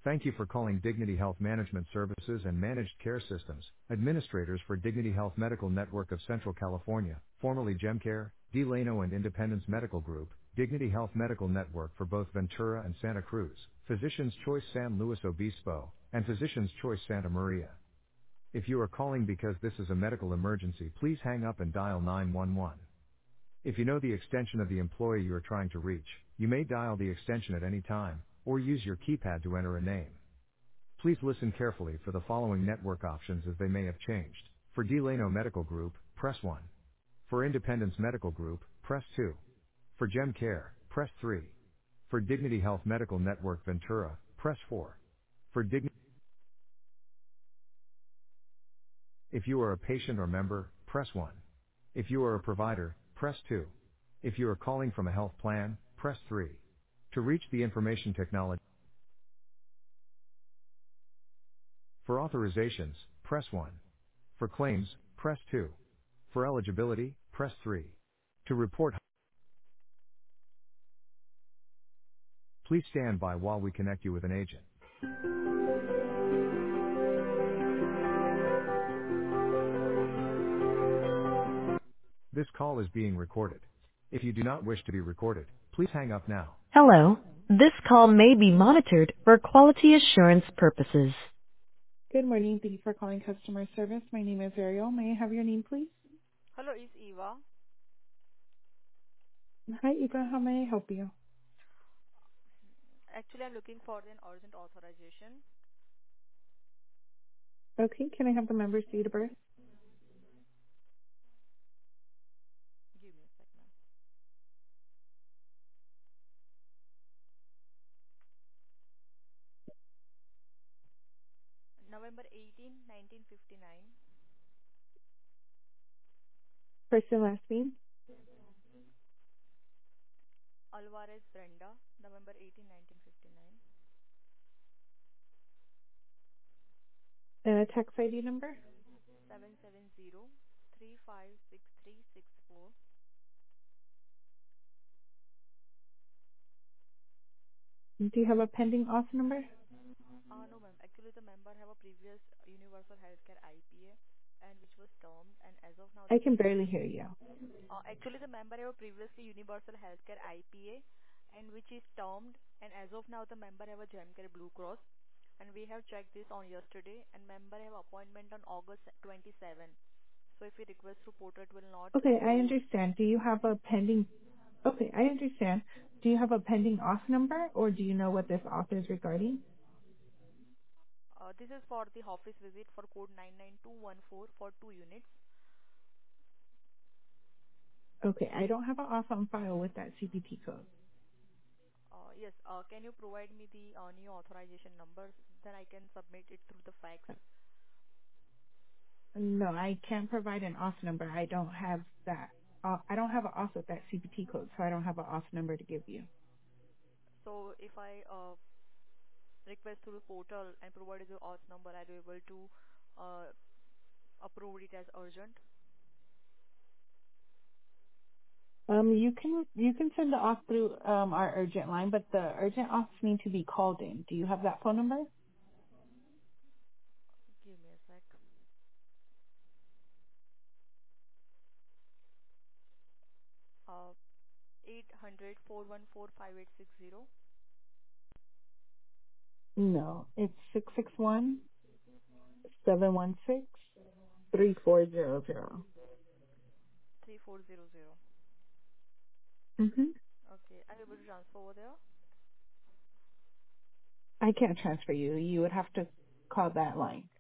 Thank you for calling Dignity Health Management Services and Managed Care Systems, administrators for Dignity Health Medical Network of Central California, formerly GemCare, Delano and Independence Medical Group, Dignity Health Medical Network for both Ventura and Santa Cruz, Physicians Choice San Luis Obispo, and Physicians Choice Santa Maria. If you are calling because this is a medical emergency, please hang up and dial 911. If you know the extension of the employee you are trying to reach, you may dial the extension at any time, or use your keypad to enter a name. Please listen carefully for the following network options as they may have changed. For Delano Medical Group, press 1. For Independence Medical Group, press 2. For GemCare, press 3. For Dignity Health Medical Network Ventura, press 4. For Dignity, if you are a patient or member, press 1. If you are a provider, press 2. If you are calling from a health plan, press 3. To reach the information technology, for authorizations, press 1. For claims, press 2. For eligibility, press 3. To report, please stand by while we connect you with an agent. This call is being recorded. If you do not wish to be recorded, please hang up now. Hello. This call may be monitored for quality assurance purposes. Good morning. Thank you for calling customer service. My name is Ariel. May I have your name, please? Hello, it's Eva. Hi, Eva. How may I help you? Actually, I'm looking for an urgent authorization. Okay. Can I have the member's date of birth? Give me a second. November 18, 1959. First and last name? Alvarez Brenda, November 18, 1959. And a tax ID number? 770-356364. Do you have a pending auth number? No, ma'am. Actually, the member have a previous Universal Healthcare IPA, and which was termed, and as of now, I the can member barely hear you. actually the member have a previously Universal Healthcare IPA, and which is termed, and as of now, the member have a GemCare Blue Cross. And we have checked this on yesterday, and member have appointment on August 27. So if we request through portal, it will not Okay, I go. understand. Do you have a pending? Okay, I understand. Do you have a pending auth number, or do you know what this auth is regarding? This is for the office visit for code 99214 for 2 units. Okay, I don't have an auth on file with that CPT code. Yes, can you provide me the new authorization numbers? Then I can submit it through the fax. No, I can't provide an auth number. I don't have that. I don't have an auth with that CPT code, so I don't have an auth number to give you. So if I request through the portal and provide the auth number, I'll be able to uh, approve it as urgent. You can send the auth through our urgent line, but the urgent auths need to be called in. Do you have that phone number? Give me a sec. 800-414-5860. No, it's 661-716-3400. 3400. Mm-hmm. Okay, I'm able to transfer over there. I can't transfer you. You would have to call that line.